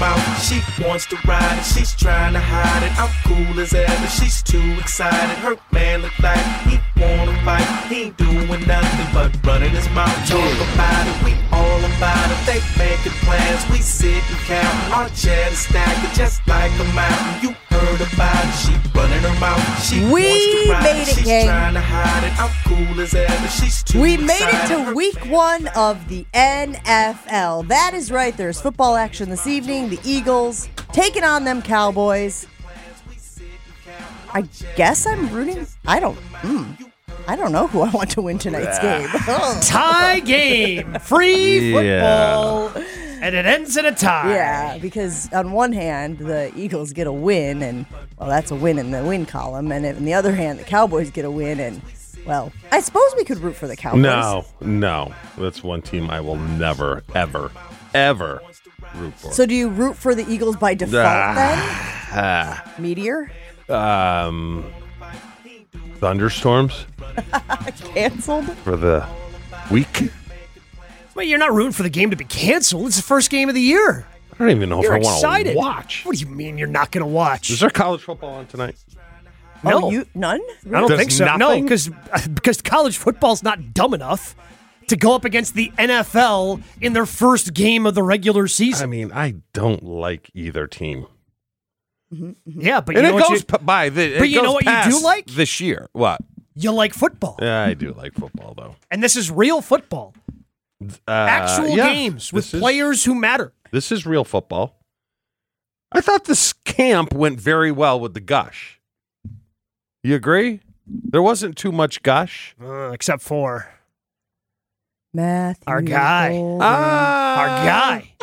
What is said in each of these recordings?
mouth. She wants to ride it, she's trying to hide it. I'm cool as ever, she's too excited. Her man look like he wanna fight. He ain't doing nothing but running his mouth. Talk about it, we all about it. They making plans, we sit and count. Our cheddar stack just like a mountain. You heard about it, she running her mouth. She We wants to ride made it, she's gang. trying to hide it. I'm cool as ever, she's too We excited. made it to week 1 of the NFL. That is right. There's football action this evening. The Eagles taking on them Cowboys. I guess I'm rooting. I don't know who I want to win tonight's game. Tie game. Free football. And it ends in a tie. Yeah, because on one hand, the Eagles get a win, and, well, that's a win in the win column. And on the other hand, the Cowboys get a win, and, well, I suppose we could root for the Cowboys. No. That's one team I will never, ever root for. So do you root for the Eagles by default then? Meteor? Thunderstorms Canceled? for the week. Well, you're not rooting for the game to be canceled. It's the first game of the year. I don't even know You're if I want excited. to watch. What do you mean you're not going to watch? Is there college football on tonight? No. Oh, none? I don't There's think so. No, nothing? because college football's not dumb enough to go up against the NFL in their first game of the regular I season. mean, I don't like either team. Yeah, but you And know it what goes by. but you know what you do like? this year? What? you like football. Yeah, I do like football though. And this is real football. Actual yeah, games with this is- players who matter. This is real football. I thought this camp went very well with the gush. You agree? There wasn't too much gush. Except for Matthew Our guy. Golden. our guy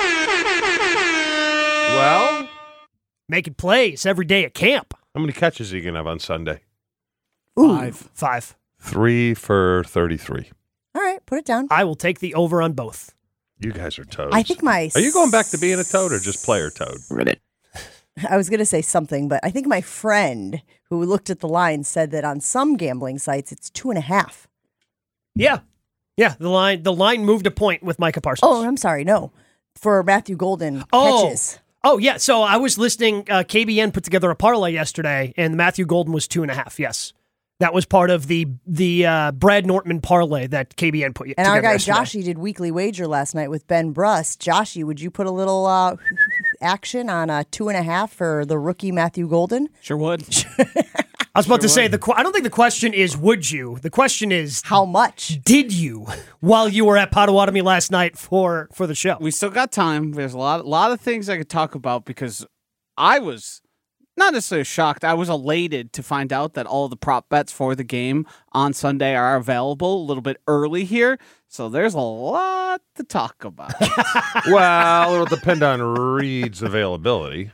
Well, making plays every day at camp. how many catches are you going to have on Sunday? Ooh. Five. 3 for 33. All right, put it down. I will take the over on both. You guys are toads. I think my... Are you going back to being a toad or just player toad? I was going to say something, but I think my friend who looked at the line said that on some gambling sites, it's 2.5. Yeah. Yeah, the line moved a point with Micah Parsons. Oh, I'm sorry. No. For Matthew Golden catches. Oh, yeah. So I was listening. KBN put together a parlay yesterday, and Matthew Golden was 2.5. Yes. That was part of the Brad Nortman parlay that KBN put together. And our guy yesterday. Joshy did Weekly Wager last night with Ben Bruss. Joshy, would you put a little action on a 2.5 for the rookie Matthew Golden? Sure would. I was about to say, I don't think the question is, would you? The question is, How much? did you, while you were at Potawatomi last night for the show? We still got time. There's a lot of things I could talk about because I was not necessarily shocked. I was elated to find out that all the prop bets for the game on Sunday are available a little bit early here. So there's a lot to talk about. Well, it'll depend on Reed's availability.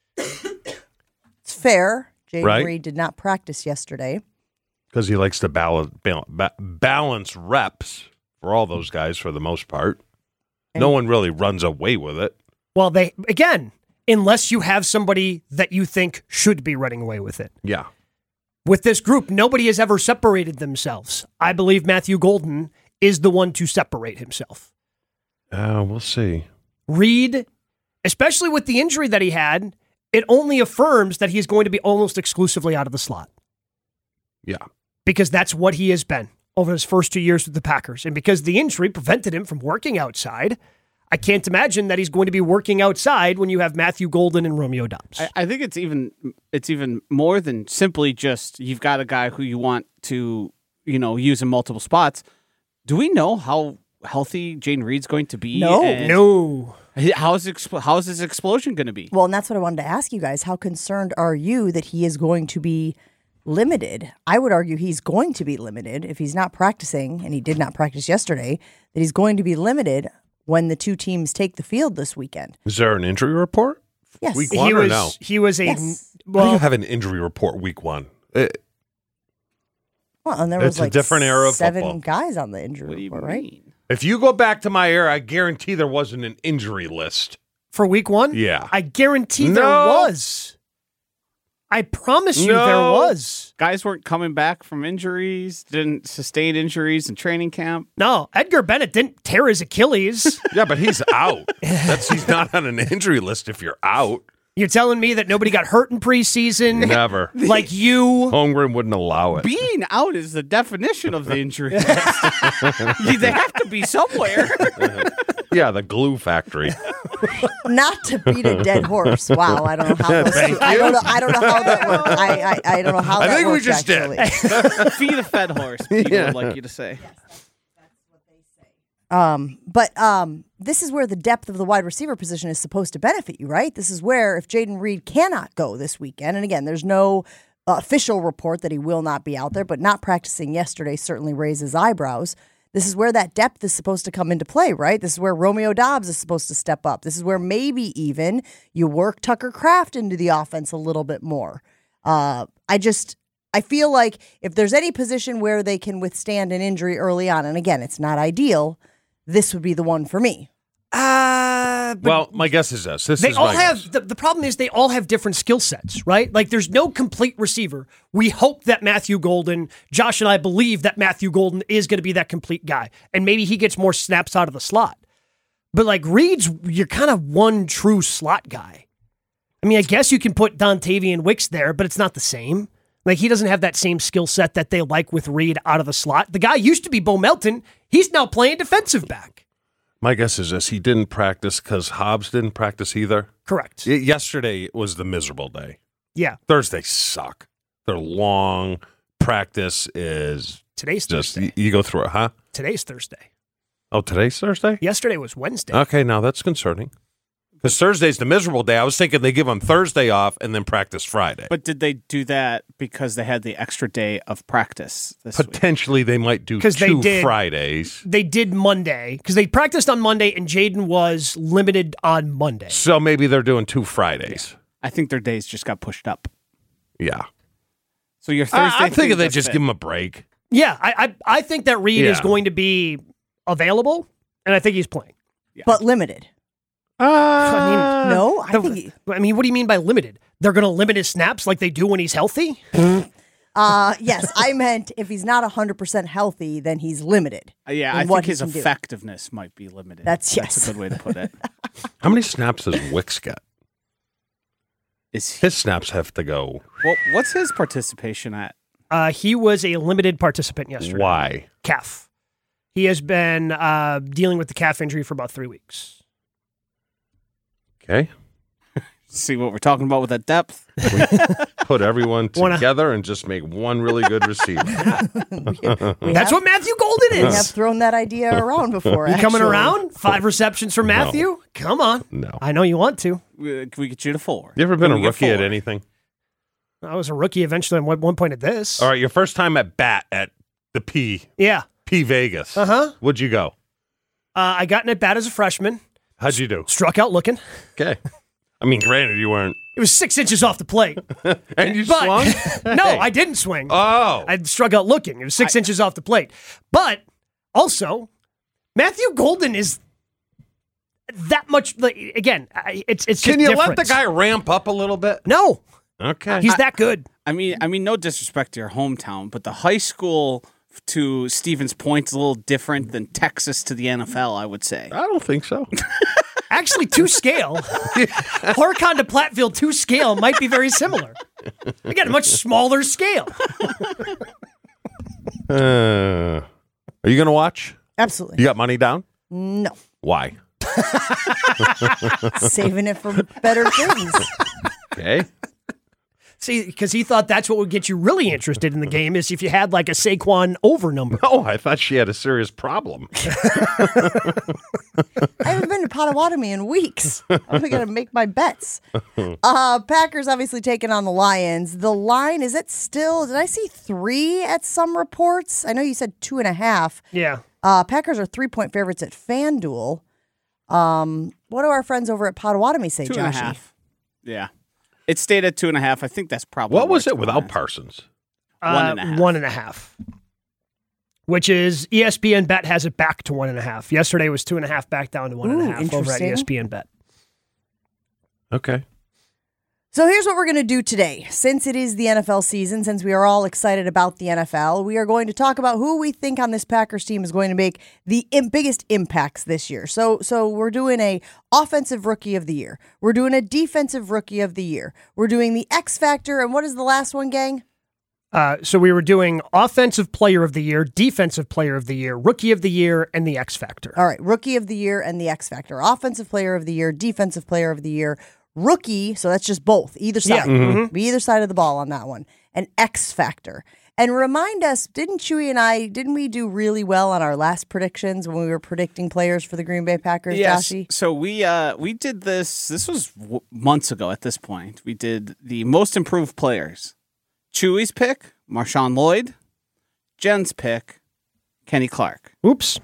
It's fair. Jay Right. Reed did not practice yesterday. Because he likes to balance reps for all those guys for the most part. No one really runs away with it. Well, again, unless you have somebody that you think should be running away with it. Yeah. With this group, nobody has ever separated themselves. I believe Matthew Golden is the one to separate himself. We'll see. Reed, especially with the injury that he had, it only affirms that he's going to be almost exclusively out of the slot. Yeah. Because that's what he has been over his first 2 years with the Packers. And because the injury prevented him from working outside, I can't imagine that he's going to be working outside when you have Matthew Golden and Romeo Dobbs. I think it's even more than simply just you've got a guy who you want to, use in multiple spots. Do we know how healthy Jayden Reed's going to be? No. And No. How's his explosion going to be? Well, and that's what I wanted to ask you guys. How concerned are you that he is going to be limited? I would argue he's going to be limited if he's not practicing, and he did not practice yesterday, that he's going to be limited when the two teams take the field this weekend. Is there an injury report? Yes. Week one or no? He was a... Yes. How do you Well, have an injury report week one? Well, and there It's was a like different era of 7 football. guys on the injury What do you report, right? mean? If you go back to my era, I guarantee there wasn't an injury list. for week one? Yeah. I guarantee there No. was. I promise you there No. was. Guys weren't coming back from injuries, didn't sustain injuries in training camp. No, Edgar Bennett didn't tear his Achilles. Yeah, but he's out. He's not on an injury list if you're out. You're telling me that nobody got hurt in preseason? Never. Like you? Holmgren wouldn't allow it. Being out is the definition of the injury list. They have to be somewhere. Yeah, the glue factory. Not to beat a dead horse. Wow, I don't know how those two, I don't know how that worked. I don't know how I that think we worked, just did. actually. Feed a fed horse, people would like you to say. But this is where the depth of the wide receiver position is supposed to benefit you, right? This is where if Jaden Reed cannot go this weekend, and again, there's no official report that he will not be out there, but not practicing yesterday certainly raises eyebrows. This is where that depth is supposed to come into play, right? This is where Romeo Dobbs is supposed to step up. This is where maybe even you work Tucker Kraft into the offense a little bit more. I feel like if there's any position where they can withstand an injury early on, and again, it's not ideal, this would be the one for me. Well, my guess is this. They all have, the problem is they all have different skill sets, right? Like there's no complete receiver. We hope that Matthew Golden, Josh and I believe that Matthew Golden is going to be that complete guy. And maybe he gets more snaps out of the slot. But like Reed's, you're kind of one true slot guy. I mean, I guess you can put Dontavian Wicks there, but it's not the same. Like he doesn't have that same skill set that they like with Reed out of the slot. The guy used to be Bo Melton. He's now playing defensive back. My guess is this. He didn't practice because Hobbs didn't practice either. Correct. Yesterday was the miserable day. Yeah. Thursdays suck. They're long. Practice is Today's just, Thursday. you go through it, huh? Today's Thursday. Oh, today's Thursday? Yesterday was Wednesday. Okay, now that's concerning. Because Thursday's the miserable day. I was thinking they give them Thursday off and then practice Friday. But did they do that because they had the extra day of practice this week? Potentially they might do 'Cause they two did- Fridays. They did Monday because they practiced on Monday and Jaden was limited on Monday. So maybe they're doing two Fridays. I think their days just got pushed up. Yeah. So your Thursday. I'm thinking they does just fit. give them a break. Yeah, I think that Reed is Yeah. going to be available, and I think he's playing. But limited. No, I think I mean, what do you mean by limited? They're going to limit his snaps like they do when he's healthy? yes, I meant if he's not 100% healthy, then he's limited. Yeah, in I what think he his can do. effectiveness might be limited. That's a yes. good way to put it. How many snaps does Wicks get? Is he, His snaps have to go. well, what's his participation at? He was a limited participant yesterday. Why? Calf. He has been dealing with the calf injury for about 3 weeks. Okay. See what we're talking about with that depth? Put everyone Wanna- together and just make one really good receiver. That's what Matthew Golden We have is. thrown that idea around before. You coming actually. around? 5 receptions for Matthew? Come on. No. I know you want to. Can we get you to 4? You ever been Can a we get rookie at 4? anything? I was a rookie eventually at one point at this. All right, your first time at bat at the P Yeah. Vegas. Uh-huh. What'd you go? I got in at bat as a freshman. How'd you do? Struck out looking. Okay. I mean, granted, you weren't. It was 6 inches off the plate. And you But swung? no, Hey. I didn't swing. Oh. I struck out looking. It was 6 inches off the plate. But also, Matthew Golden is that much. Like, again, it's just Can you let different. the guy ramp up a little bit? No, Okay. he's that good. I mean, no disrespect to your hometown, but the high school to Stevens Point is a little different than Texas to the NFL, I would say. I don't think so. Actually, to scale, Horicon to Platteville to scale might be very similar. They got a much smaller scale. Are you going to watch? Absolutely. You got money down? No. Why? Saving it for better things. Okay. See, because he thought that's what would get you really interested in the game is if you had like a Saquon over number. Oh, I thought she had a serious problem. I haven't been to Potawatomi in weeks. I'm going to make my bets. Packers obviously taking on the Lions. The line, is it still, did I see 3 at some reports? I know you said 2.5. Yeah. Packers are 3-point favorites at FanDuel. What do our friends over at Potawatomi say, 2.5. Joshy? Yeah. It stayed at 2.5. I think that's probably What where was it's it without going. Parsons? 1.5. 1.5. Which is ESPN Bet has it back to 1.5. Yesterday was 2.5 back down to 1.5 over at interesting. ESPN Bet. Okay. So here's what we're going to do today. Since it is the NFL season, since we are all excited about the NFL, we are going to talk about who we think on this Packers team is going to make the biggest impacts this year. So we're doing a offensive rookie of the year. We're doing a defensive rookie of the year. We're doing the X factor. And what is the last one, gang? So we were doing offensive player of the year, defensive player of the year, rookie of the year, and the X factor. All right, rookie of the year and the X factor. Offensive player of the year, defensive player of the year, rookie, so that's just both, either side. Be either side of the ball on that one. And X factor. And remind us, didn't we do really well on our last predictions when we were predicting players for the Green Bay Packers, Yes. Joshy? So we did this was months ago at this point. We did the most improved players. Chewy's pick, Marshawn Lloyd. Jen's pick, Kenny Clark. Oops.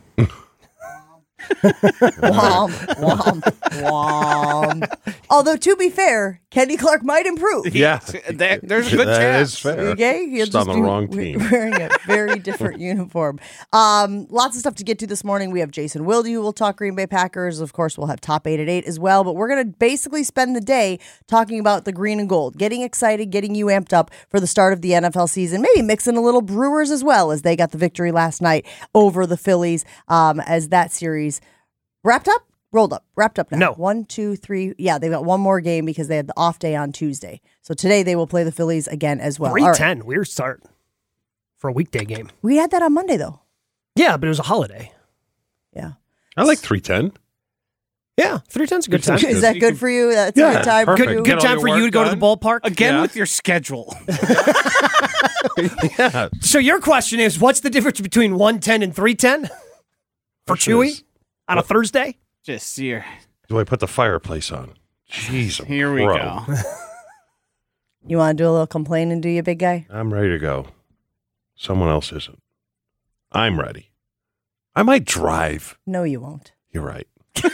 Womp, womp, womp. Although, to be fair, Kenny Clark might improve. Yeah. There's a good That chance. is fair. Okay, he'll Just on the be wrong team. wearing a very different uniform. Lots of stuff to get to this morning. We have Jason Wilde who will talk Green Bay Packers. Of course, we'll have Top 8 at 8 as well. But we're going to basically spend the day talking about the green and gold, getting excited, getting you amped up for the start of the NFL season. Maybe mixing a little Brewers as well, as they got the victory last night over the Phillies, as that series wrapped up. Wrapped up now. No. 1, 2, 3. Yeah, they've got one more game because they had the off day on Tuesday. So today they will play the Phillies again as well. All right. 3:10, weird start for a weekday game. We had that on Monday, though. Yeah, but it was a holiday. Yeah. I like 3:10. Yeah, 3:10's a good time. Is that good for you? That's a Yeah, good time perfect. for you? Good all time your for you work to go to the done. ballpark? Again Yeah. with your schedule. Yeah. So your question is, what's the difference between 1:10 and 3:10 for Chewy on a Thursday? Just here. Do I put the fireplace on? Jeez. Here we bro. go. You want to do a little complaining, do you, big guy? I'm ready to go. Someone else isn't. I'm ready. I might drive. No, you won't. You're right.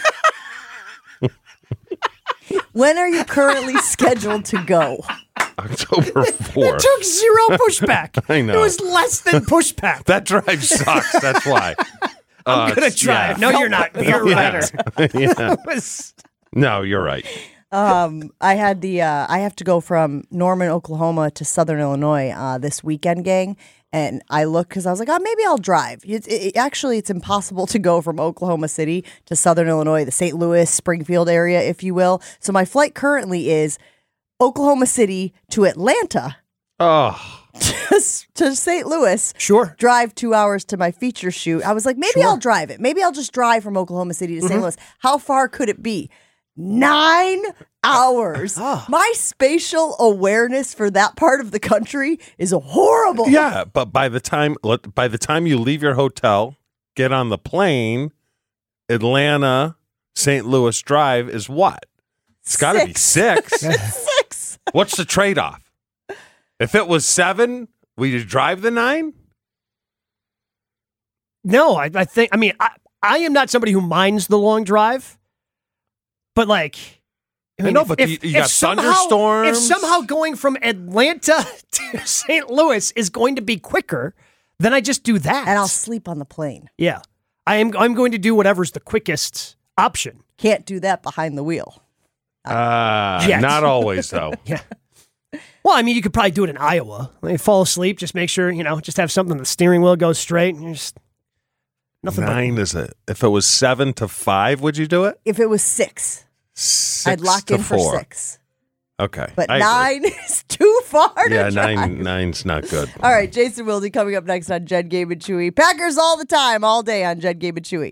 When are you currently scheduled to go? October 4th. Took zero pushback. I know. It was less than pushback. That drive sucks. That's why. I'm going to drive. Yeah. No, you're not. You're Yeah. right. Yeah. It was- No, you're right. I had I have to go from Norman, Oklahoma to Southern Illinois this weekend, gang. And I look because I was like, oh, maybe I'll drive. Actually, it's impossible to go from Oklahoma City to Southern Illinois, the St. Louis, Springfield area, if you will. So my flight currently is Oklahoma City to Atlanta Oh, to St. Louis. Sure. Drive 2 hours to my feature shoot. I was like, maybe I'll drive it. Maybe I'll just drive from Oklahoma City to St. Louis. How far could it be? 9 hours. My spatial awareness for that part of the country is horrible. yeah. But by the time you leave your hotel, get on the plane, Atlanta, St. Louis drive is what? It's got to be 6. It's 6. What's the trade-off? If it was 7, would you drive the 9? No, I am not somebody who minds the long drive, but like, I know, but you got thunderstorms. If somehow going from Atlanta to St. Louis is going to be quicker, then I just do that. And I'll sleep on the plane. Yeah. I'm going to do whatever's the quickest option. Can't do that behind the wheel. Yes. Not always, though. Yeah. Well, I mean, you could probably do it in Iowa. Like, fall asleep, just make sure, just have something, the steering wheel goes straight, and you're just nothing but 9 is it? If it was 7 to 5, would you do it? If it was 6, 6 I'd lock to in 4. for 6. Okay. But I agree. 9 is too far to Yeah, drive. 9's not good. All right, Jason Wilde coming up next on Jed, Gabe, and Chewy. Packers all the time, all day on Jed, Gabe, and Chewy.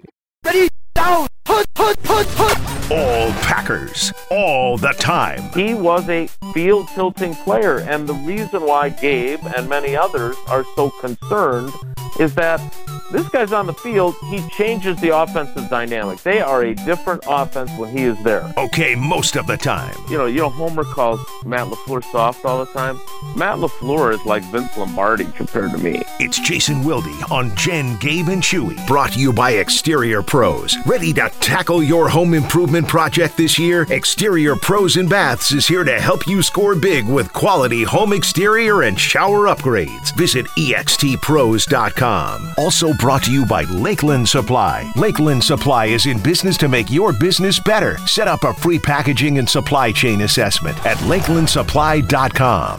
All Packers, all the time. He was a field tilting player, and the reason why Gabe and many others are so concerned is that this guy's on the field, he changes the offensive dynamic. They are a different offense when he is there. Okay, most of the time. You know, Homer calls Matt LaFleur soft all the time. Matt LaFleur is like Vince Lombardi compared to me. It's Jason Wilde on Jen, Gabe, and Chewy. Brought to you by Exterior Pros. Ready to tackle your home improvement project this year? Exterior Pros and Baths is here to help you score big with quality home exterior and shower upgrades. Visit extpros.com. Also brought to you by Lakeland Supply. Lakeland Supply is in business to make your business better. Set up a free packaging and supply chain assessment at lakelandsupply.com.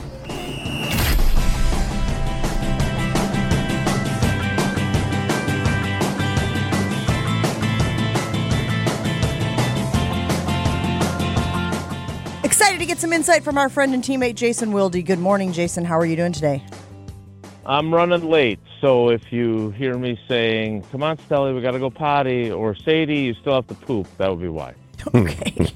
Excited to get some insight from our friend and teammate Jason Wilde. Good morning, Jason. How are you doing today? I'm running late, so if you hear me saying, "Come on, Stelly, we got to go potty," or "Sadie, you still have to poop," that would be why. Okay.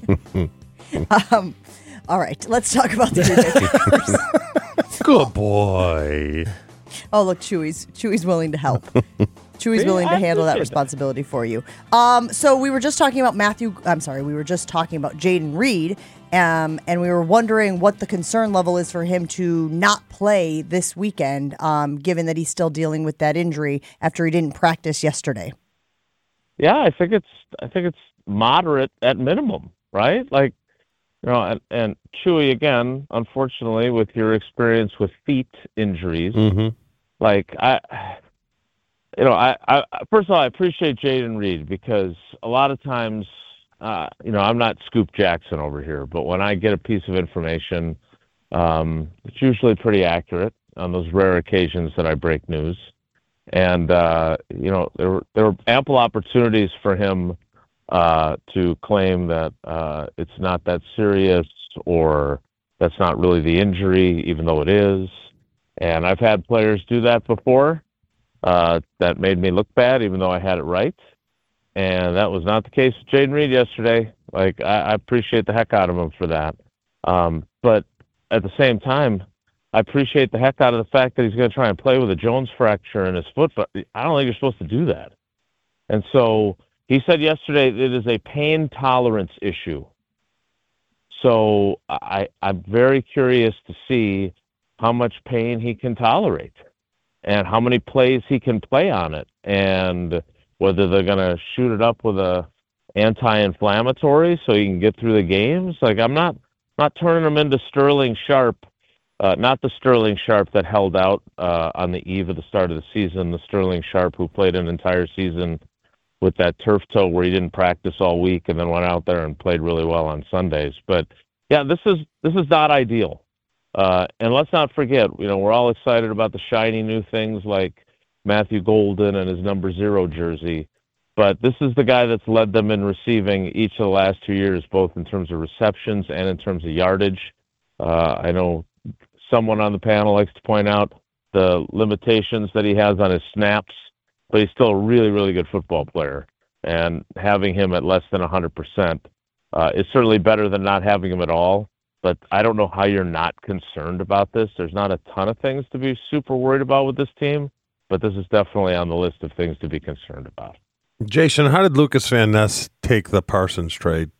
All right, let's talk about the Tuesday. Good boy. Oh, look, Chewy's willing to help. Chewy's willing to handle that responsibility for you. So we were just talking about we were just talking about Jayden Reed, and we were wondering what the concern level is for him to not play this weekend, given that he's still dealing with that injury after he didn't practice yesterday. Yeah, I think it's moderate at minimum, right? Like, you know, and Chewy, again, unfortunately, with your experience with feet injuries, like first of all, I appreciate Jayden Reed because a lot of times, I'm not Scoop Jackson over here, but when I get a piece of information, it's usually pretty accurate on those rare occasions that I break news. And, there were ample opportunities for him to claim that it's not that serious or that's not really the injury, even though it is. And I've had players do that before. That made me look bad, even though I had it right. And that was not the case with Jayden Reed yesterday. Like, I appreciate the heck out of him for that. But at the same time, I appreciate the heck out of the fact that he's going to try and play with a Jones fracture in his foot, but I don't think you're supposed to do that. And so he said yesterday it is a pain tolerance issue. So I'm very curious to see how much pain he can tolerate and how many plays he can play on it, and whether they're going to shoot it up with a anti-inflammatory so he can get through the games. Like, I'm not turning him into Sterling Sharp, not the Sterling Sharp that held out on the eve of the start of the season, the Sterling Sharp who played an entire season with that turf toe where he didn't practice all week and then went out there and played really well on Sundays. But yeah, this is not ideal. And let's not forget, we're all excited about the shiny new things like Matthew Golden and his number 0 jersey. But this is the guy that's led them in receiving each of the last 2 years, both in terms of receptions and in terms of yardage. I know someone on the panel likes to point out the limitations that he has on his snaps, but he's still a really, really good football player. And having him at less than 100% is certainly better than not having him at all. But I don't know how you're not concerned about this. There's not a ton of things to be super worried about with this team, but this is definitely on the list of things to be concerned about. Jason, how did Lucas Van Ness take the Parsons trade?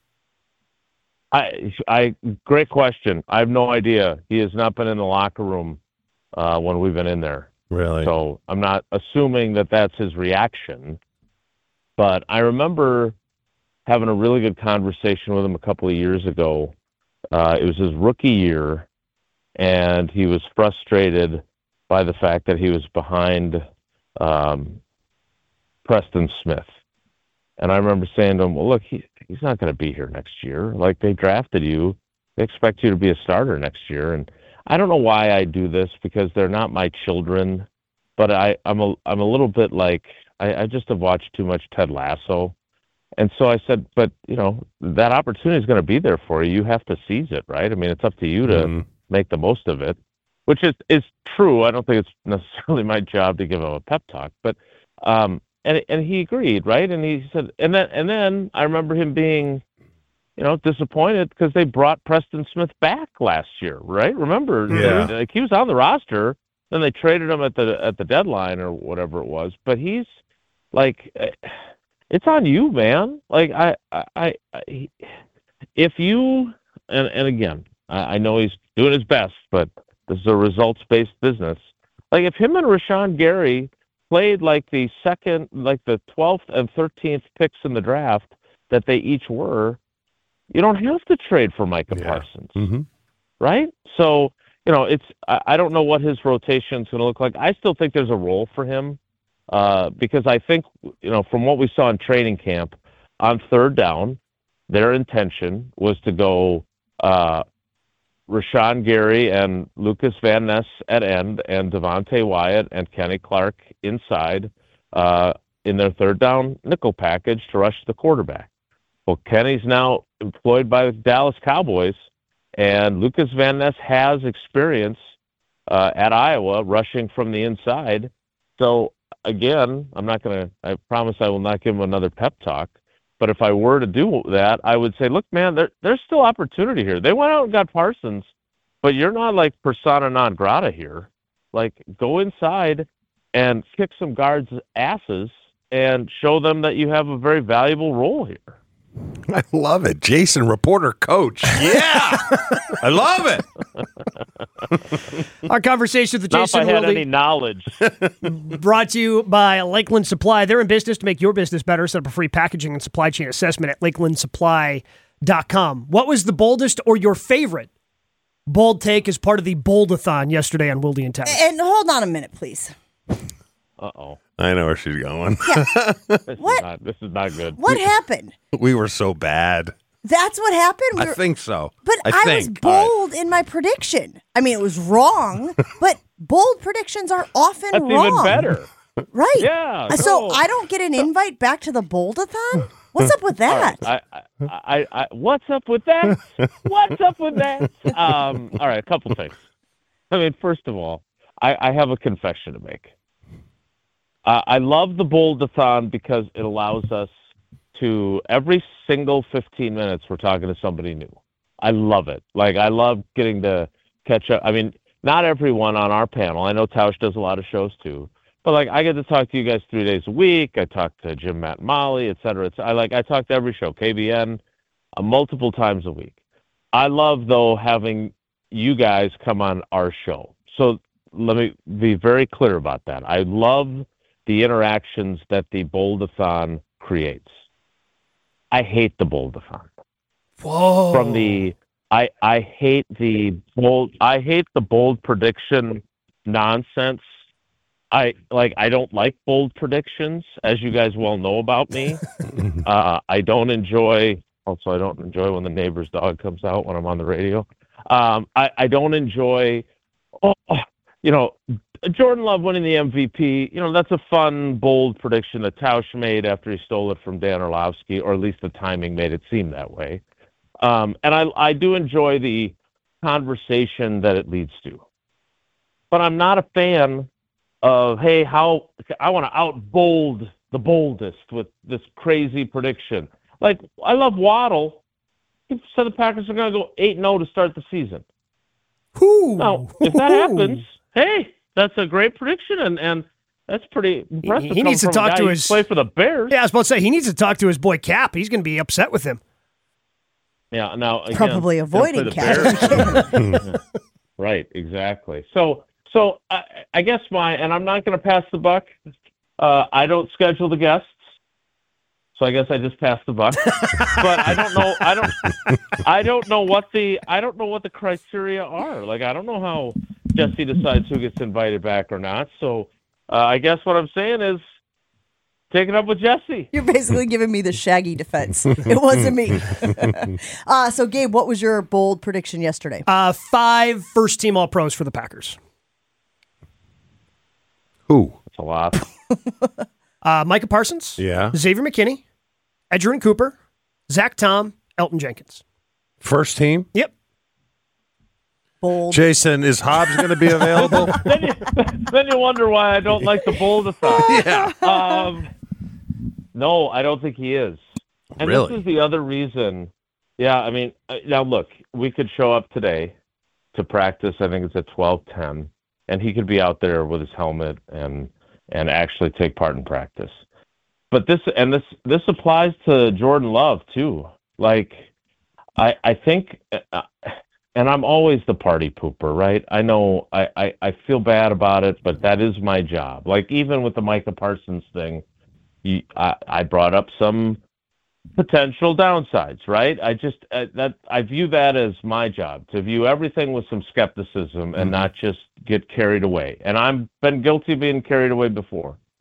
Great question. I have no idea. He has not been in the locker room when we've been in there. Really? So I'm not assuming that that's his reaction. But I remember having a really good conversation with him a couple of years ago. It was his rookie year, and he was frustrated by the fact that he was behind Preston Smith. And I remember saying to him, well, look, he's not going to be here next year. Like, they drafted you. They expect you to be a starter next year. And I don't know why I do this, because they're not my children. But I'm a little bit like, I just have watched too much Ted Lasso. And so I said, but, that opportunity is going to be there for you. You have to seize it, right? I mean, it's up to you to make the most of it, which is true. I don't think it's necessarily my job to give him a pep talk. But and he agreed, right? And he said, and then I remember him being, disappointed because they brought Preston Smith back last year, right? Remember, like, he was on the roster, then they traded him at the deadline or whatever it was. But he's like, it's on you, man. Like, if you, and again, I know he's doing his best, but this is a results-based business. Like, if him and Rashawn Gary played like the 12th and 13th picks in the draft that they each were, you don't have to trade for Micah Parsons, right? So, I don't know what his rotation is going to look like. I still think there's a role for him because I think, from what we saw in training camp, on third down, their intention was to go Rashawn Gary and Lucas Van Ness at end and Devontae Wyatt and Kenny Clark inside in their third down nickel package to rush the quarterback. Well, Kenny's now employed by the Dallas Cowboys, and Lucas Van Ness has experience at Iowa rushing from the inside. So, again, I promise I will not give him another pep talk. But if I were to do that, I would say, look, man, there's still opportunity here. They went out and got Parsons, but you're not like persona non grata here. Like, go inside and kick some guards' asses and show them that you have a very valuable role here. I love it. Jason, reporter coach. Yeah. I love it. Our conversation with Not Jason if I had Wilde, any knowledge. brought to you by Lakeland Supply. They're in business to make your business better. Set up a free packaging and supply chain assessment at lakelandsupply.com. What was the boldest or your favorite bold take as part of the Boldathon yesterday on Wilde and Towers? And hold on a minute, please. Uh-oh. I know where she's going. This is not good. What happened? We were so bad. That's what happened? I think so. But I was bold in my prediction. I mean, it was wrong, but bold predictions are often That's wrong. even better. Right. Yeah. So I don't get an invite back to the Boldathon? What's up with that? I what's up with that? What's up with that? All right, a couple things. I mean, first of all, I have a confession to make. I love the Boldathon because it allows us to, every single 15 minutes, we're talking to somebody new. I love it. Like, I love getting to catch up. I mean, not everyone on our panel. I know Tausch does a lot of shows too. But, like, I get to talk to you guys 3 days a week. I talk to Jim, Matt, and Molly, et cetera. I talk to every show, KBN, multiple times a week. I love, though, having you guys come on our show. So let me be very clear about that. I love the interactions that the Boldathon creates. I hate the Boldathon. Whoa. From the I hate the bold prediction nonsense. I don't like bold predictions, as you guys well know about me. I don't enjoy when the neighbor's dog comes out when I'm on the radio. I don't enjoy Jordan Love winning the MVP, that's a fun, bold prediction that Tausch made after he stole it from Dan Orlovsky, or at least the timing made it seem that way. And I do enjoy the conversation that it leads to. But I'm not a fan of, hey, how I want to out-bold the boldest with this crazy prediction. Like, I love Waddle. He said the Packers are going to go 8-0 to start the season. Now, if that happens, hey, that's a great prediction, and that's pretty impressive. He needs to talk to his play for the Bears. Yeah, I was about to say he needs to talk to his boy Cap. He's going to be upset with him. Yeah, now again, probably avoiding Cap. Right, exactly. So I guess and I'm not going to pass the buck. I don't schedule the guests, so I guess I just pass the buck. But I don't know what the criteria are. Like, I don't know how Jesse decides who gets invited back or not. So I guess what I'm saying is take it up with Jesse. You're basically giving me the Shaggy defense. It wasn't me. So, Gabe, what was your bold prediction yesterday? 5 first-team All-Pros for the Packers. Who? That's a lot. Micah Parsons. Yeah. Xavier McKinney. Edgerrin Cooper. Zach Tom. Elton Jenkins. First team? Yep. Bold. Jason, is Hobbs going to be available? then you wonder why I don't like the Boldathon. Yeah. No, I don't think he is. And Really? This is the other reason. Yeah, I mean, now look, we could show up today to practice. I think it's at 12:10, and he could be out there with his helmet and actually take part in practice. But this applies to Jordan Love too. Like, I think, and I'm always the party pooper, right? I know I feel bad about it, but that is my job. Like, even with the Micah Parsons thing, I brought up some potential downsides, right? I view that as my job, to view everything with some skepticism and not just get carried away. And I've been guilty of being carried away before.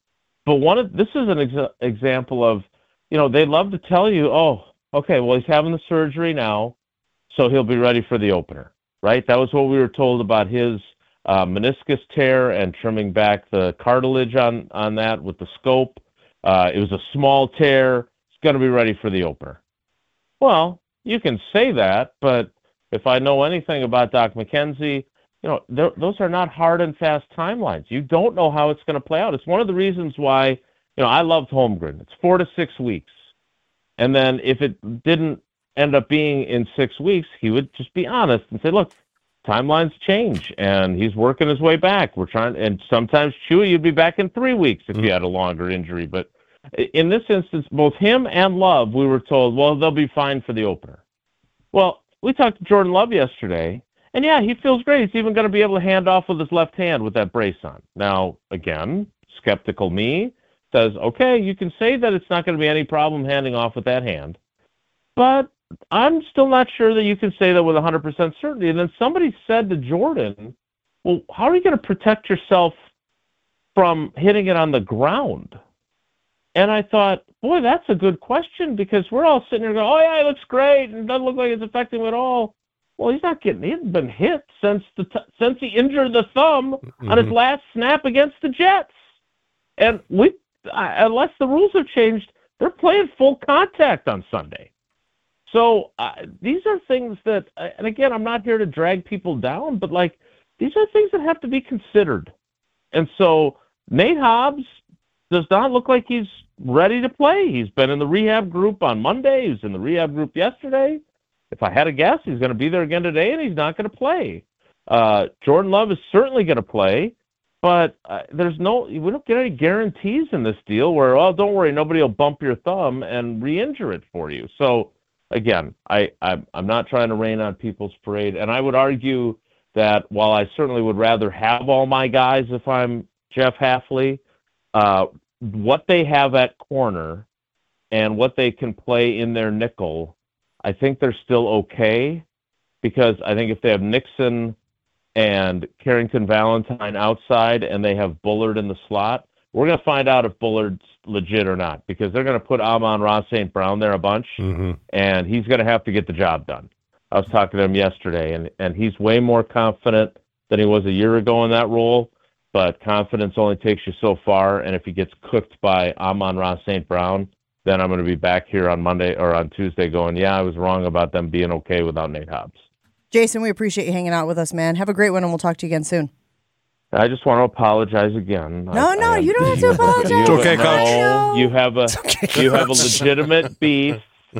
But this is an example of, they love to tell you, oh, okay, well, he's having the surgery now, so he'll be ready for the opener, right? That was what we were told about his meniscus tear and trimming back the cartilage on that with the scope. It was a small tear. It's going to be ready for the opener. Well, you can say that, but if I know anything about Doc McKenzie, those are not hard and fast timelines. You don't know how it's going to play out. It's one of the reasons why, I loved Holmgren. It's 4 to 6 weeks. And then if it didn't end up being in 6 weeks, he would just be honest and say, look, timelines change, and he's working his way back. And sometimes, Chewy, you'd be back in 3 weeks if you had a longer injury. But in this instance, both him and Love, we were told, well, they'll be fine for the opener. Well, we talked to Jordan Love yesterday, and yeah, he feels great. He's even going to be able to hand off with his left hand with that brace on. Now, again, skeptical me says, okay, you can say that it's not going to be any problem handing off with that hand, but I'm still not sure that you can say that with 100% certainty. And then somebody said to Jordan, well, how are you going to protect yourself from hitting it on the ground? And I thought, boy, that's a good question, because we're all sitting here going, oh, yeah, it looks great, and it doesn't look like it's affecting him at all. Well, he hasn't been hit since he injured the thumb on his last snap against the Jets. And unless the rules have changed, they're playing full contact on Sunday. So these are things that, and again, I'm not here to drag people down, but these are things that have to be considered. And so Nate Hobbs does not look like he's ready to play. He's been in the rehab group on Monday. He was in the rehab group yesterday. If I had a guess, he's going to be there again today, and he's not going to play. Jordan Love is certainly going to play, but we don't get any guarantees in this deal where, oh, don't worry, nobody will bump your thumb and re-injure it for you. So, again, I'm not trying to rain on people's parade, and I would argue that while I certainly would rather have all my guys if I'm Jeff Hafley, what they have at corner and what they can play in their nickel, I think they're still okay, because I think if they have Nixon and Carrington Valentine outside and they have Bullard in the slot, we're going to find out if Bullard's legit or not, because they're going to put Amon-Ra St. Brown there a bunch, and he's going to have to get the job done. I was talking to him yesterday, and he's way more confident than he was a year ago in that role, but confidence only takes you so far, and if he gets cooked by Amon-Ra St. Brown, then I'm going to be back here on Monday or on Tuesday going, yeah, I was wrong about them being okay without Nate Hobbs. Jason, we appreciate you hanging out with us, man. Have a great one, and we'll talk to you again soon. I just want to apologize again. No, you don't have to apologize. It's okay, Coach. You have a legitimate beef.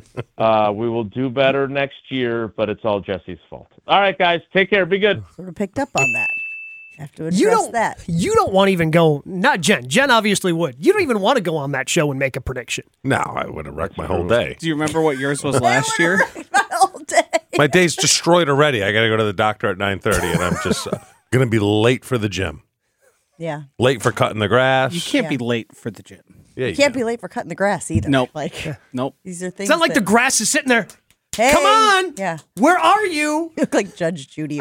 We will do better next year, but it's all Jesse's fault. All right, guys, take care. Be good. Sort of picked up on that. Have to address that. You don't want to even go, not Jen. Jen obviously would. You don't even want to go on that show and make a prediction. No, I would have wrecked my whole day. Do you remember what yours was last year? All day. My day's destroyed already. I got to go to the doctor at 9:30, and I'm just going to be late for the gym. Yeah. Late for cutting the grass. You can't be late for the gym. Yeah, You can't be late for cutting the grass either. Nope. Nope. These are things. It's not like the grass is sitting there. Hey, come on. Yeah. Where are you? You look like Judge Judy. We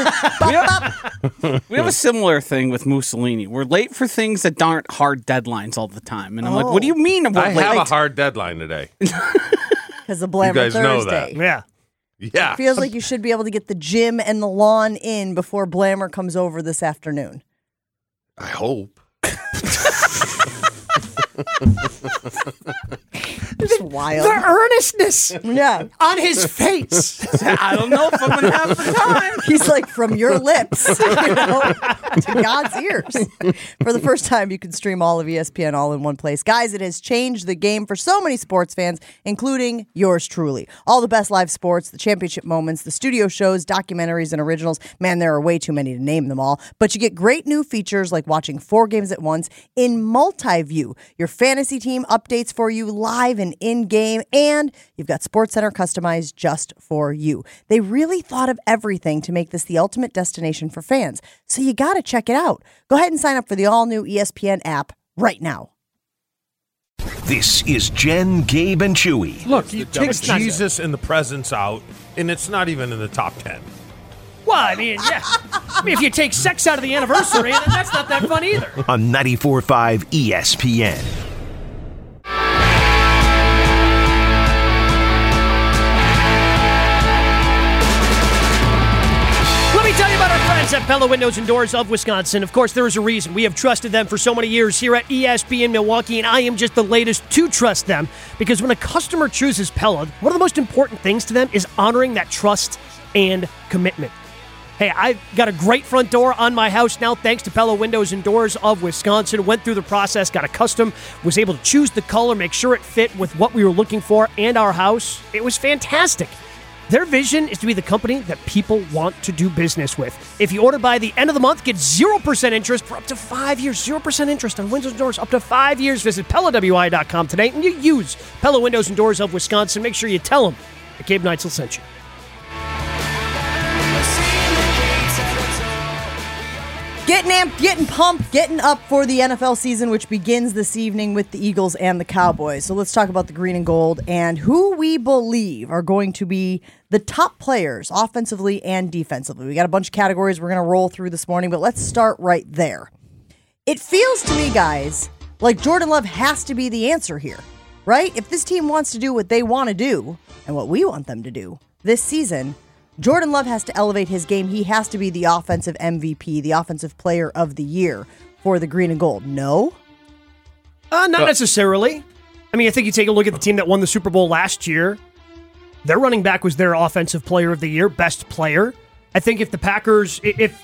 have a similar thing with Mussolini. We're late for things that aren't hard deadlines all the time. And I'm like, what do you mean we're I late? have a hard deadline today. Because of Blammer You guys know Thursday. that. Yeah. It feels like you should be able to get the gym and the lawn in before Blammer comes over this afternoon. I hope. It's wild. The earnestness Yeah. on his face. I don't know if I'm going to have the time. He's like, from your lips to God's ears. For the first time, you can stream all of ESPN all in one place. Guys, it has changed the game for so many sports fans, including yours truly. All the best live sports, the championship moments, the studio shows, documentaries, and originals. Man, there are way too many to name them all. But you get great new features like watching 4 games at once in multi-view. Your fantasy team updates for you live and in-game, and you've got SportsCenter customized just for you. They really thought of everything to make this the ultimate destination for fans, so you got to check it out. Go ahead and sign up for the all-new ESPN app right now. This is Jen, Gabe, and Chewy. Look, you take Jesus and the presents out, and it's not even in the top 10. Well, I mean, yeah. I mean, if you take sex out of the anniversary, then that's not that fun either. On 94.5 ESPN. Let me tell you about our friends at Pella Windows and Doors of Wisconsin. Of course, there is a reason. We have trusted them for so many years here at ESPN Milwaukee, and I am just the latest to trust them because when a customer chooses Pella, one of the most important things to them is honoring that trust and commitment. Hey, I've got a great front door on my house now thanks to Pella Windows and Doors of Wisconsin. Went through the process, got a custom, was able to choose the color, make sure it fit with what we were looking for and our house. It was fantastic. Their vision is to be the company that people want to do business with. If you order by the end of the month, get 0% interest for up to 5 years. 0% interest on windows and doors up to 5 years. Visit PellaWI.com today and you use Pella Windows and Doors of Wisconsin. Make sure you tell them that Gabe Neitzel sent you. Getting amped, getting pumped, getting up for the NFL season, which begins this evening with the Eagles and the Cowboys. So let's talk about the green and gold and who we believe are going to be the top players offensively and defensively. We got a bunch of categories we're going to roll through this morning, but let's start right there. It feels to me, guys, like Jordan Love has to be the answer here, right? If this team wants to do what they want to do and what we want them to do this season, Jordan Love has to elevate his game. He has to be the offensive MVP, the offensive player of the year for the green and gold. No? Not necessarily. I mean, I think you take a look at the team that won the Super Bowl last year. Their running back was their offensive player of the year, best player. I think if the Packers,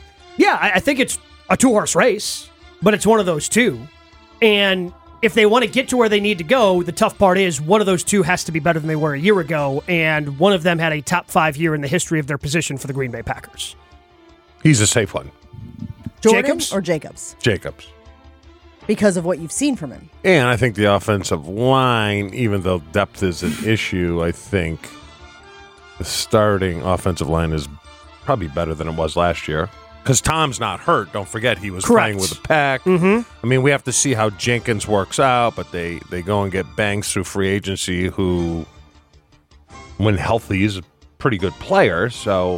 I think it's a two-horse race, but it's one of those two. And if they want to get to where they need to go, the tough part is one of those two has to be better than they were a year ago, and one of them had a top 5 year in the history of their position for the Green Bay Packers. He's a safe one. Jordan Jacobs? or Jacobs? Jacobs. Because of what you've seen from him. And I think the offensive line, even though depth is an issue, I think the starting offensive line is probably better than it was last year. Because Tom's not hurt. Don't forget, he was playing with a pack. Mm-hmm. I mean, we have to see how Jenkins works out, but they go and get Banks through free agency, who, when healthy, is a pretty good player. So,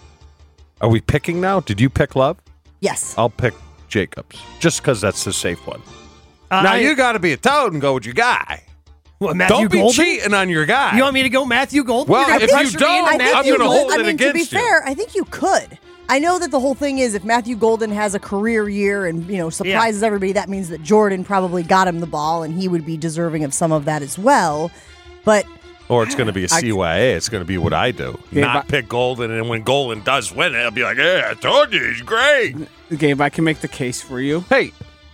are we picking now? Did you pick Love? Yes. I'll pick Jacobs, just because that's the safe one. Now, you got to be a toad and go with your guy. What, Matthew Don't be Golden? cheating on your guy. You want me to go Matthew Golden? Well, You're gonna if you pressure me don't, into I'm Matthew gonna Golden? hold it against to be you. fair, I think you could. I know that the whole thing is if Matthew Golden has a career year and, surprises everybody, that means that Jordan probably got him the ball and he would be deserving of some of that as well. But Or it's going to be a CYA. It's going to be what I do. Yeah, Not pick Golden, and when Golden does win it, I'll be like, hey, I told you, he's great. Gabe, I can make the case for you. Hey,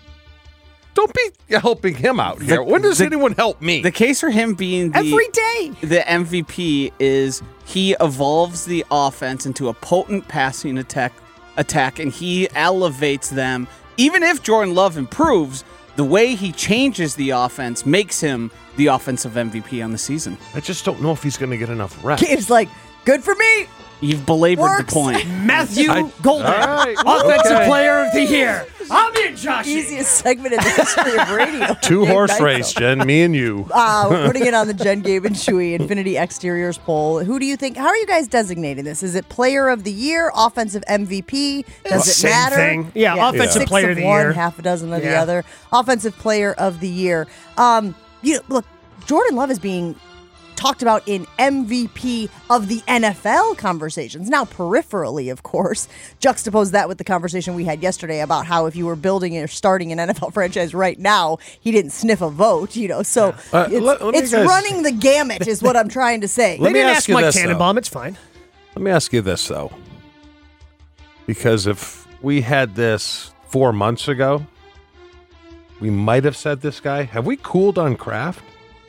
don't be helping him out here. When does anyone help me? The case for him being Every day. the MVP is he evolves the offense into a potent passing attack, and he elevates them. Even if Jordan Love improves, the way he changes the offense makes him the offensive MVP on the season. I just don't know if he's going to get enough reps. Gabe's like, good for me. You've belabored Works. the point. Matthew Golden, all right, Offensive okay. Player of the Year. I'm in, Josh. Easiest segment in the history of radio. Two-horse Gabe race, Neitzel. Jen, me and you. Putting it on the Jen, Gabe, and Chewy Infinity Exteriors poll. Who do you think? How are you guys designating this? Is it Player of the Year, Offensive MVP? Does it Same matter? thing. Yeah, Offensive Six Player of of the one, Year. half a dozen of the Yeah. other. Offensive Player of the Year. Look, Jordan Love is being talked about in MVP of the NFL conversations. Now, peripherally, of course, juxtapose that with the conversation we had yesterday about how if you were building or starting an NFL franchise right now, he didn't sniff a vote, So let me it's guys- running the gamut is what I'm trying to say. Let They me didn't ask ask you Mike this, though. Tannenbaum. It's fine. Let me ask you this, though. Because if we had this 4 months ago, we might have said this guy. Have we cooled on Kraft?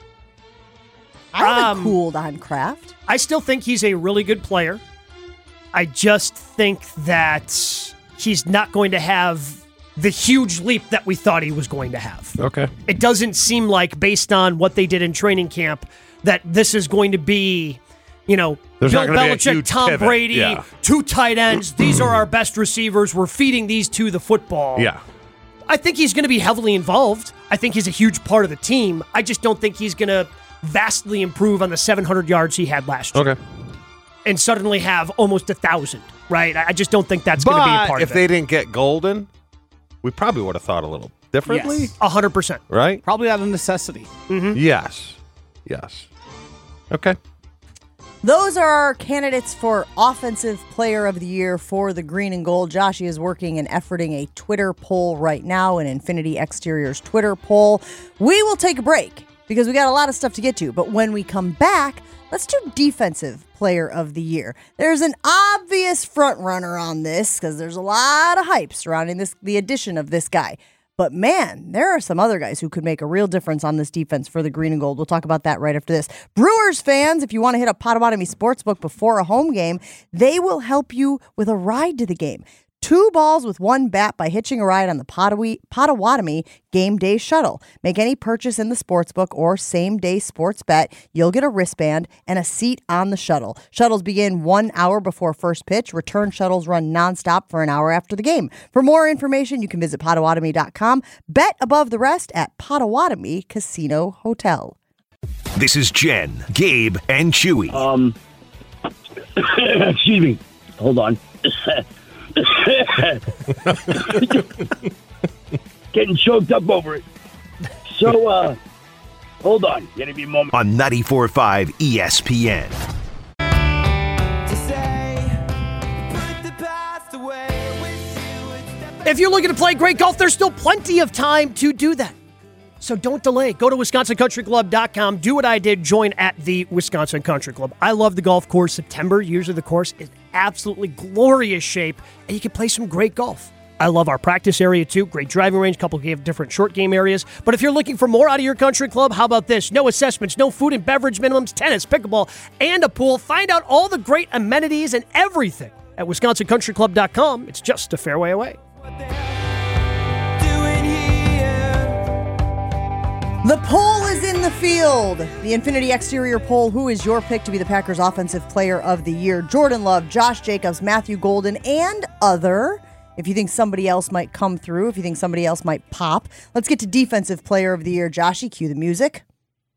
I haven't cooled on Kraft. I still think he's a really good player. I just think that he's not going to have the huge leap that we thought he was going to have. Okay. It doesn't seem like, based on what they did in training camp, that this is going to be, There's Bill not gonna be a Belichick, huge Tom pivot. Brady, Yeah. 2 tight ends. These are our best receivers. We're feeding these two the football. Yeah. I think he's going to be heavily involved. I think he's a huge part of the team. I just don't think he's going to vastly improve on the 700 yards he had last year. Okay. and suddenly have almost 1,000, right? I just don't think that's going to be a part if of they it. didn't get Golden, we probably would have thought a little differently. Yes. 100%. Right? Probably out of necessity. Yes. Okay. Those are our candidates for Offensive Player of the Year for the Green and Gold. Joshy is working and efforting a Twitter poll right now, an Infinity Exteriors Twitter poll. We will take a break because we got a lot of stuff to get to. But when we come back, let's do Defensive Player of the Year. There's an obvious front runner on this because there's a lot of hype surrounding the addition of this guy. But man, there are some other guys who could make a real difference on this defense for the Green and Gold. We'll talk about that right after this. Brewers fans, if you want to hit up Potawatomi Sportsbook before a home game, they will help you with a ride to the game. 2 balls with 1 bat by hitching a ride on the Potawatomi Game Day Shuttle. Make any purchase in the sportsbook or same-day sports bet. You'll get a wristband and a seat on the shuttle. Shuttles begin 1 hour before first pitch. Return shuttles run nonstop for an hour after the game. For more information, you can visit Potawatomi.com. Bet above the rest at Potawatomi Casino Hotel. This is Jen, Gabe, and Chewy. Excuse me. Hold on. Getting choked up over it. So, hold on. Give me a moment. On 94.5 ESPN. If you're looking to play great golf, there's still plenty of time to do that. So don't delay. Go to WisconsinCountryClub.com. Do what I did. Join at the Wisconsin Country Club. I love the golf course. September, usually the course is absolutely glorious shape, and you can play some great golf. I love our practice area, too. Great driving range. A couple of different short game areas. But if you're looking for more out of your country club, how about this? No assessments, no food and beverage minimums, tennis, pickleball, and a pool. Find out all the great amenities and everything at WisconsinCountryClub.com. It's just a fairway away. The poll is in the field. The Infinity Exterior poll. Who is your pick to be the Packers Offensive Player of the Year? Jordan Love, Josh Jacobs, Matthew Golden, and other. If you think somebody else might come through, if you think somebody else might pop. Let's get to Defensive Player of the Year. Joshy, cue the music.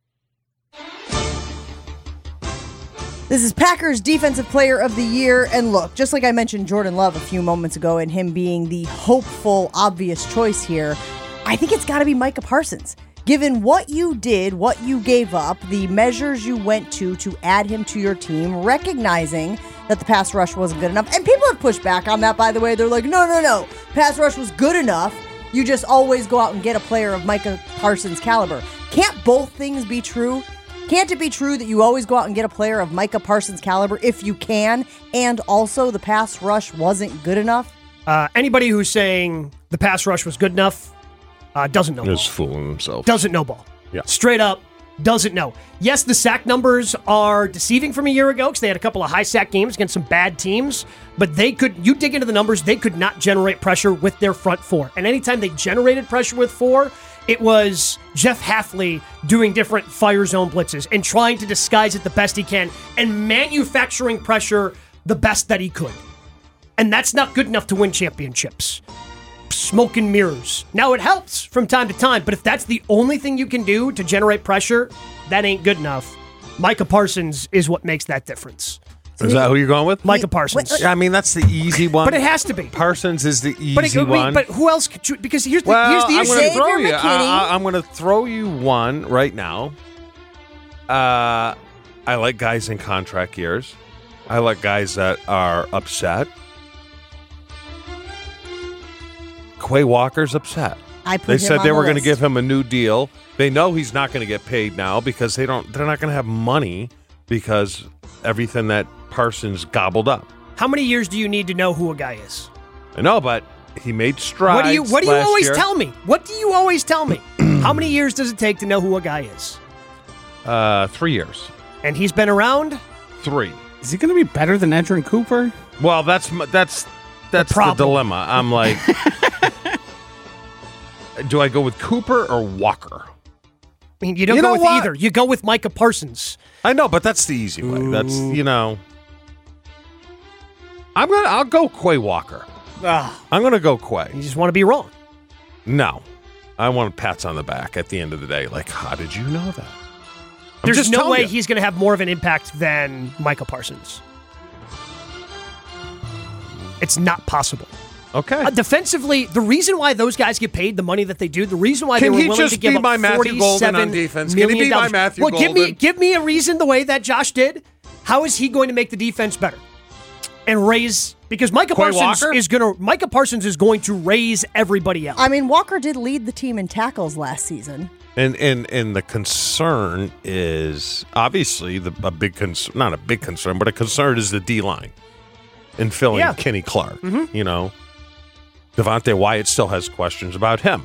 This is Packers Defensive Player of the Year. And look, just like I mentioned Jordan Love a few moments ago and him being the hopeful, obvious choice here, I think it's got to be Micah Parsons. Given what you did, what you gave up, the measures you went to add him to your team, recognizing that the pass rush wasn't good enough. And people have pushed back on that, by the way. They're like, no. Pass rush was good enough. You just always go out and get a player of Micah Parsons' caliber. Can't both things be true? Can't it be true that you always go out and get a player of Micah Parsons' caliber if you can, and also the pass rush wasn't good enough? Anybody who's saying the pass rush was good enough doesn't know ball. Is fooling himself. Doesn't know ball. Yeah. Straight up, doesn't know. Yes, the sack numbers are deceiving from a year ago because they had a couple of high sack games against some bad teams, but you dig into the numbers, they could not generate pressure with their front four. And anytime they generated pressure with four, it was Jeff Hafley doing different fire zone blitzes and trying to disguise it the best he can and manufacturing pressure the best that he could. And that's not good enough to win championships. Smoke and mirrors. Now, it helps from time to time, but if that's the only thing you can do to generate pressure, that ain't good enough. Micah Parsons is what makes that difference. Is that who you're going with? Micah Parsons. Yeah, I mean, that's the easy one. But it has to be. Parsons is the easy one. But who else could you? Because here's the I'm issue. going to throw Xavier you. McKinney. I'm going to throw you one right now. I like guys in contract years. I like guys that are upset. Quay Walker's upset. They said they were going to give him a new deal. They know he's not going to get paid now because they're not going to have money because everything that Parsons gobbled up. How many years do you need to know who a guy is? I know, but he made strides. What do you always year. tell me? What do you always tell me? How many years does it take to know who a guy is? 3 years. And he's been around? 3. Is he going to be better than Edgerrin Cooper? Well, that's the dilemma. I'm like, do I go with Cooper or Walker? I mean, you don't go with either. You go with Micah Parsons. I know, but that's the easy way. That's, I'll go Quay Walker. I'm going to go Quay. You just want to be wrong. No. I want pats on the back at the end of the day. Like, how did you know that? There's no way he's going to have more of an impact than Micah Parsons. It's not possible. Okay. Defensively, the reason why those guys get paid the money that they do, the reason why Can they he were willing just to give be up my Matthew Golden on $47 defense? Can he be million. my Matthew well, Golden? give me a reason the way that Josh did. How is he going to make the defense better and raise? Because Micah Parsons is going to raise everybody else. I mean, Walker did lead the team in tackles last season. And the concern is obviously a big concern, not a big concern, but a concern is the D line and filling Kenny Clark. Mm-hmm. You know, Devontae Wyatt still has questions about him.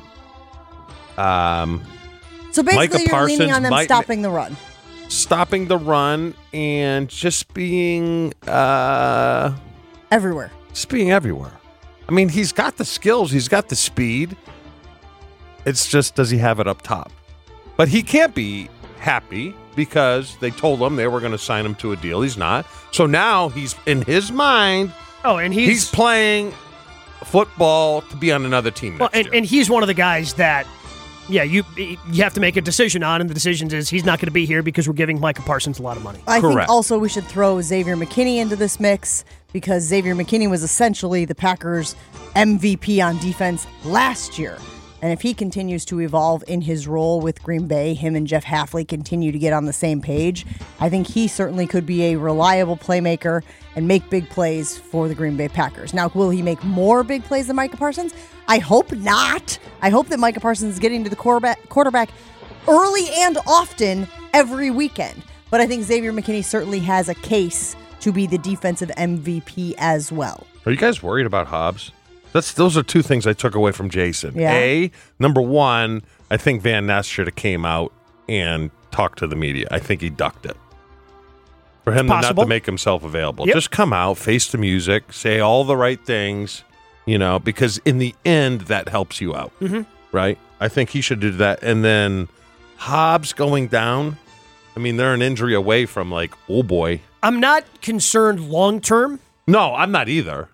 So basically, Micah you're leaning on them Parsons stopping the run. Stopping the run and just being Everywhere. Just being everywhere. I mean, he's got the skills, he's got the speed. It's just, does he have it up top? But he can't be happy because they told him they were going to sign him to a deal. He's not. So now he's, in his mind, and he's playing football to be on another team next year. And he's one of the guys that, you have to make a decision on, and the decision is he's not going to be here because we're giving Micah Parsons a lot of money. I think also we should throw Xavier McKinney into this mix because Xavier McKinney was essentially the Packers' MVP on defense last year. And if he continues to evolve in his role with Green Bay, him and Jeff Hafley continue to get on the same page, I think he certainly could be a reliable playmaker and make big plays for the Green Bay Packers. Now, will he make more big plays than Micah Parsons? I hope not. I hope that Micah Parsons is getting to the quarterback early and often every weekend. But I think Xavier McKinney certainly has a case to be the defensive MVP as well. Are you guys worried about Hobbs? Those are two things I took away from Jason. Yeah. Number one, I think Van Ness should have came out and talked to the media. I think he ducked it. For him not to make himself available. Yep. Just come out, face the music, say all the right things, because in the end, that helps you out. Mm-hmm. Right? I think he should do that. And then Hobbs going down, I mean, they're an injury away from oh boy. I'm not concerned long term. No, I'm not either.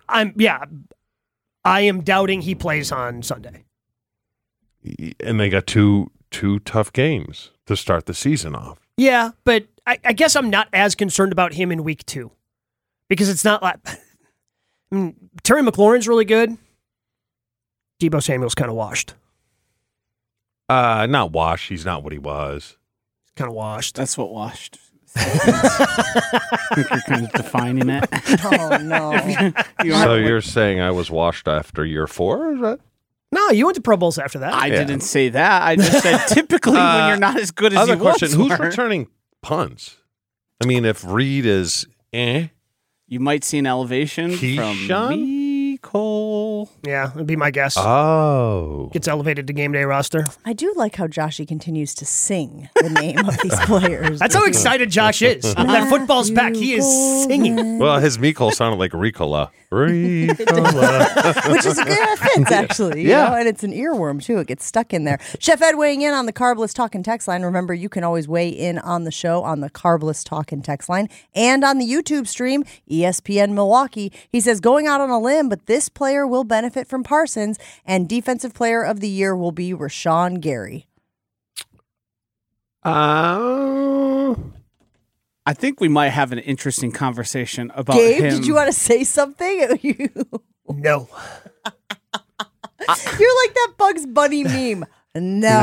I am doubting he plays on Sunday. And they got two tough games to start the season off. Yeah, but I guess I'm not as concerned about him in week 2. Because it's not like... Terry McLaurin's really good. Deebo Samuel's kind of washed. Not washed. He's not what he was. He's kind of washed. That's what washed. I think you're kind of defining it. Oh, no. So you're saying I was washed after year 4? Is that? No, you went to Pro Bowls after that. I didn't say that. I just said typically when you're not as good as you question, once who's were. returning punts? I mean, if Reed is you might see an elevation from Cole. Yeah, that'd be my guess. Oh. Gets elevated to game day roster. I do like how Joshy continues to sing the name of these players. That's how excited Josh is. That football's back. He is singing. Well, his Miko sounded like Ricola. Which is a good fits, actually. You know? And it's an earworm, too. It gets stuck in there. Chef Ed weighing in on the Carbless Talk and Text line. Remember, you can always weigh in on the show on the Carbless Talk and Text line and on the YouTube stream, ESPN Milwaukee. He says, going out on a limb, but this player will benefit from Parsons, and Defensive Player of the Year will be Rashawn Gary. I think we might have an interesting conversation about Gabe, him. did you want to say something? No. You're like that Bugs Bunny meme. No.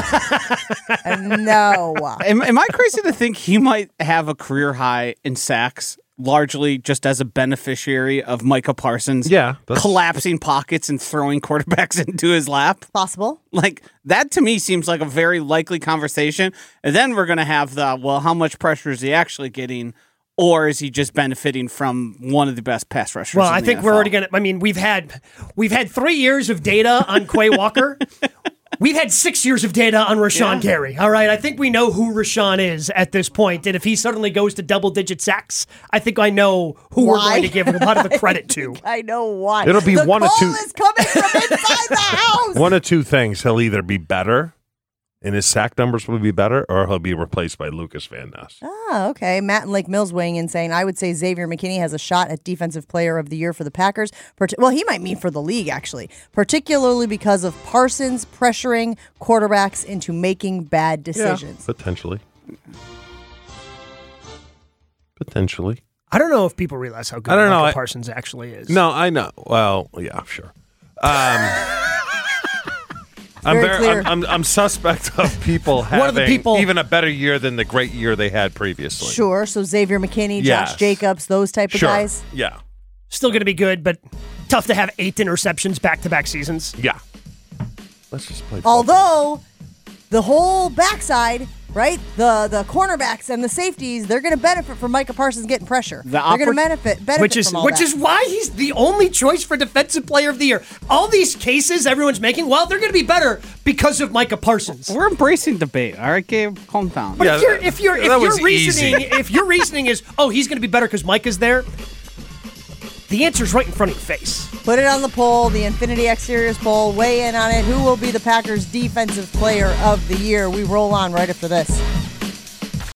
No. Am I crazy to think he might have a career high in sacks, largely just as a beneficiary of Micah Parsons collapsing pockets and throwing quarterbacks into his lap? Possible. Like, that to me seems like a very likely conversation. And then we're going to have how much pressure is he actually getting? Or is he just benefiting from one of the best pass rushers? Well, I think we're already going to. I mean, we've had 3 years of data on Quay Walker. We've had 6 years of data on Rashawn Gary. All right, I think we know who Rashawn is at this point, and if he suddenly goes to double-digit sacks, I think I know who we're going to give a lot of the credit to. I know why. It'll be one of two. The call is coming from inside the house. One of two things: he'll either be better, and his sack numbers will be better, or he'll be replaced by Lucas Van Ness. Oh, okay. Matt and Lake Mills weighing in saying, I would say Xavier McKinney has a shot at Defensive Player of the Year for the Packers. Well, he might mean for the league, actually, particularly because of Parsons pressuring quarterbacks into making bad decisions. Potentially. I don't know if people realize how good Micah Parsons actually is. No, I know. Well, yeah, sure. I'm suspect of people having even a better year than the great year they had previously. Sure. So Xavier McKinney, Josh Jacobs, those type of guys. Yeah. Still going to be good, but tough to have 8 interceptions back-to-back seasons. Yeah. Let's just play football. Although the whole backside, right? The cornerbacks and the safeties, they're going to benefit from Micah Parsons getting pressure. They're going to benefit from all which is why he's the only choice for Defensive Player of the Year. All these cases everyone's making, well, they're going to be better because of Micah Parsons. We're embracing debate. All right, Gabe, calm down. But if your reasoning is, oh, he's going to be better because Micah's there, the answer's right in front of your face. Put it on the poll, the Infinity Exteriors poll. Weigh in on it. Who will be the Packers' Defensive Player of the Year? We roll on right after this.